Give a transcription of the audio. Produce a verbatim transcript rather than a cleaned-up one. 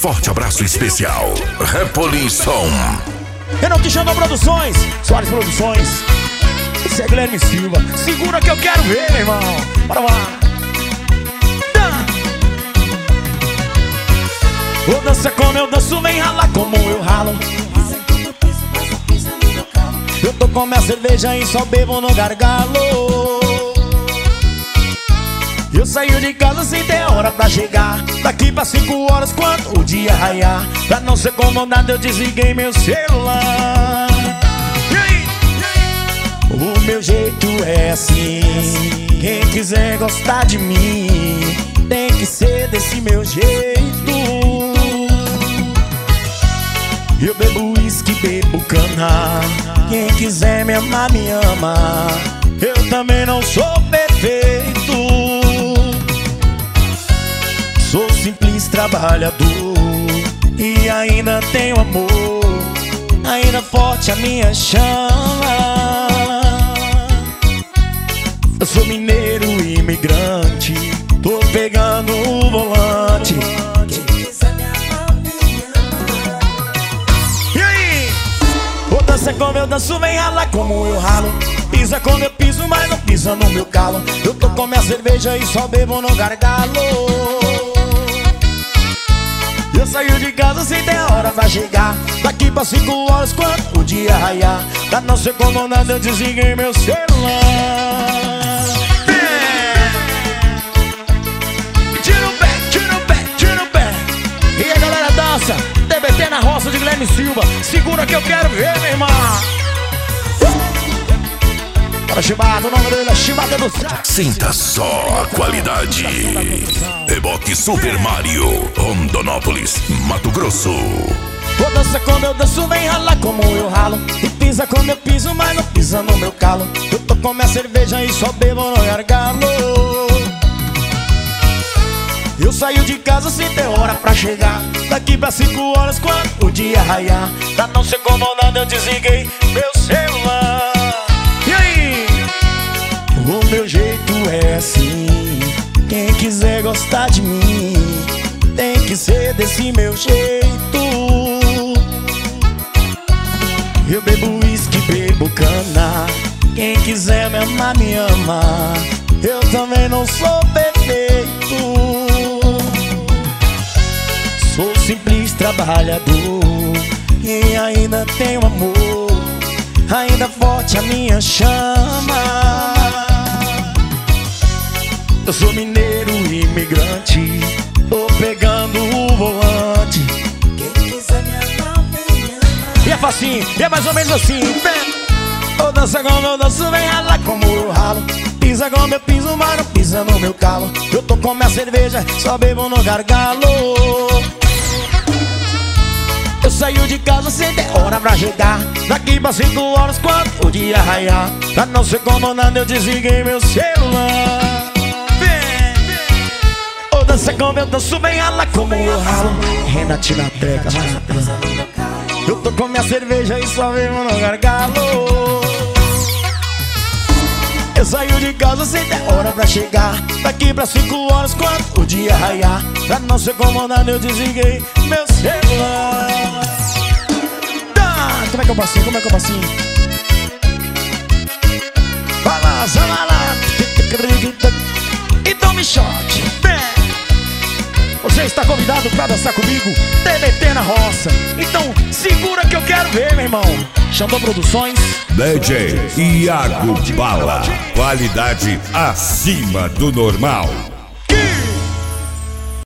forte abraço especial. Repolição. Renan Quixandão Produções, Soares Produções. Esse é Guilherme Silva. Segura que eu quero ver, meu irmão. Bora lá. Vou dançar como eu danço, vem ralar como eu ralo. Eu tô com minha cerveja e só bebo no gargalo. Eu saio de casa sem ter hora pra chegar. Daqui pra cinco horas quando o dia raiar. Pra não ser incomodado eu desliguei meu celular. E aí? O meu jeito é assim. Quem quiser gostar de mim tem que ser desse meu jeito. Eu bebo uísque, bebo cana. Quem quiser me amar, me ama. Eu também não sou perfeito. Sou simples trabalhador e ainda tenho amor. Ainda forte a minha chama. Eu sou mineiro imigrante. Tô pegando o volante. Dança como eu danço, vem ralar como eu ralo. Pisa como eu piso, mas não pisa no meu calo. Eu tô com minha cerveja e só bebo no gargalo. Eu saio de casa sem ter hora pra chegar. Daqui pra cinco horas quando o dia raiar. Pra não ser incomodado eu desliguei meu celular. Tira o pé, tira o pé, tira o pé. E a galera dança T B T na roça de Guilherme Silva. Segura que eu quero ver, meu irmão. Para Chibata, o nome dele é Chibata do Céu. Sinta só a qualidade. Reboque Super Mario, Rondonópolis, Mato Grosso. Vou dançar como eu danço, vem ralar como eu ralo. E pisa como eu piso, mas não pisa no meu calo. Eu tô com minha cerveja e só bebo no gargalo. Eu saio de casa sem ter hora pra chegar. Daqui pra cinco horas quando o dia raiar. Pra não ser incomodado eu desliguei meu celular. E aí? O meu jeito é assim. Quem quiser gostar de mim tem que ser desse meu jeito. Eu bebo uísque, bebo cana. Quem quiser me amar, me ama. Eu também não sou perfeito. Sou simples trabalhador e ainda tenho amor. Ainda forte a minha chama. Eu sou mineiro imigrante. Tô pegando o volante. Quem quiser me amar, me ama. E é facinho, e é mais ou menos assim. Eu danço como eu danço, vem ralar como eu ralo. Pisa como eu piso, mas não pisa no meu calo. Eu tô com minha cerveja, só bebo no gargalo. Eu saio de casa sem ter hora pra chegar. Daqui pra cinco horas quando o dia raiar. Pra não ser incomodado eu desliguei meu celular. Ô, dança como eu danço, vem ralar como eu ralo. Renatina Treca. Eu tô com minha cerveja e só bebo no gargalo. Eu saio de casa sem ter hora pra chegar. Daqui pra cinco horas quando o dia raiar. Pra não ser incomodado eu desliguei meu celular. Tá, como é que é o passinho? Como é que é o passinho? Vai lá, vai lá. E tome shot. Você está convidado pra dançar comigo T B T na roça. Então segura que eu quero ver, meu irmão. Xandão Produções, D J Iago Bala. Qualidade acima do normal.